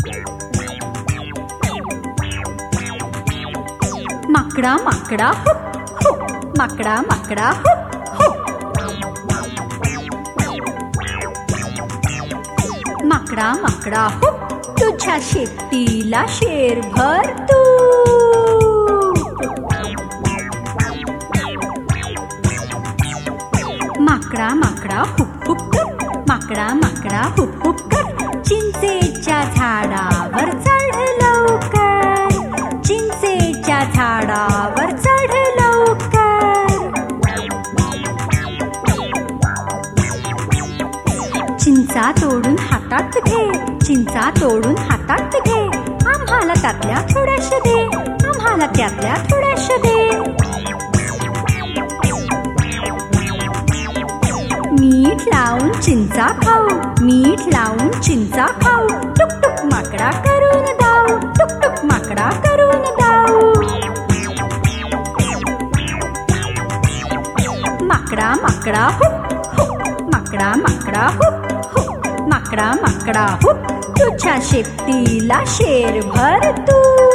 माकडा माकडा हो हो, माकडा माकडा हो हो, माकडा माकडा हो, तुझ्या शेपटीला शेरभर तूप. माकडा माकडा हुप हुप कर, माकडा माकडा हुप हुप कर, चिंचेच्या झाडावर चढ लवकर, चिंचेच्या झाडावर चढ लवकर. चिंचा तोडून हातात घे, चिंचा तोडून हातात घे, आम्हाला त्यातल्या थोड्याशा दे, आम्हाला त्यातल्या थोड्याशा दे. मीठ लावून चिंचा खाऊ, मीठ लावून चिंचा खाऊ, टुक टुक माकडा करून दाऊ, टुक टुक माकडा करून दाऊ. माकडा माकडा हो हो, माकडा माकडा हो हो, माकडा माकडा हो, तुझ्या शेपटीला शेरभर तूप.